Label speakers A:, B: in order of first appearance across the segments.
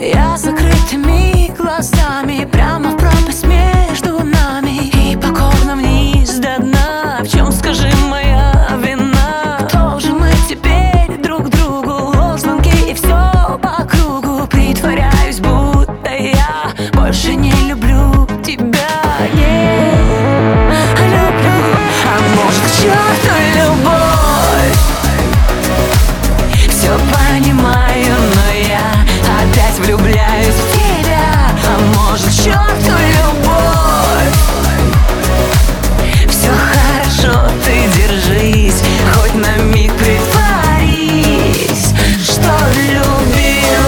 A: Я закрытыми глазами прямо в пропасть между нами, и покорно вниз до дна. В чем, скажи, моя вина? Кто же мы теперь друг другу? Ложь, звонки и все по кругу. Притворяюсь, будто я больше не люблю тебя. Не люблю. А может, к черту любовь? Все понимаю, но я опять влюбляюсь в тебя. А может, к черту любовь? Все хорошо, ты держись, хоть на миг притворись, что любил.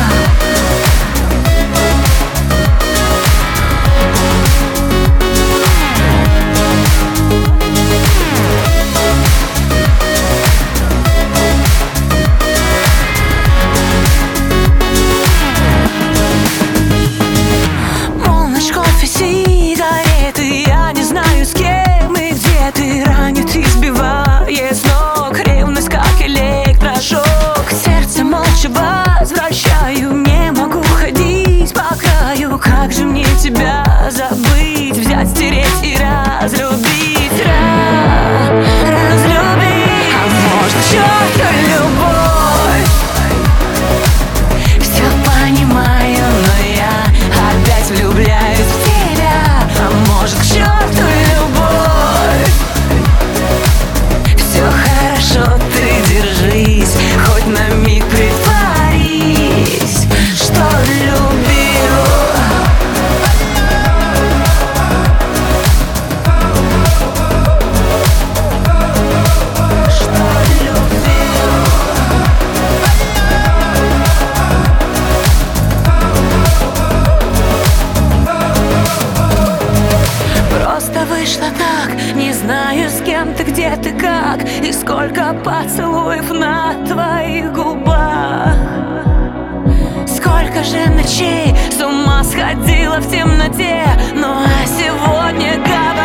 A: Полночь, кофе, сигареты, я не знаю, с кем и где ты. Ранит и сбивает с ног ревность, как электрошок. Сердце молча возвращаю, не могу ходить по краю. Как же мне тебя забыть, взять, стереть и разлюбить, разлюбить. А может, к черту любовь? Все понимаю, но я опять влюбляюсь в тебя. А может, к черту любовь? Все хорошо, ты держись, хоть на миг притворись, что любил. Что любил. Просто вышло так, не знаю, с кем ты, где ты, как, и сколько поцелуев на твоих губах. Сколько же ночей с ума сходила в темноте, ну а сегодня говорю.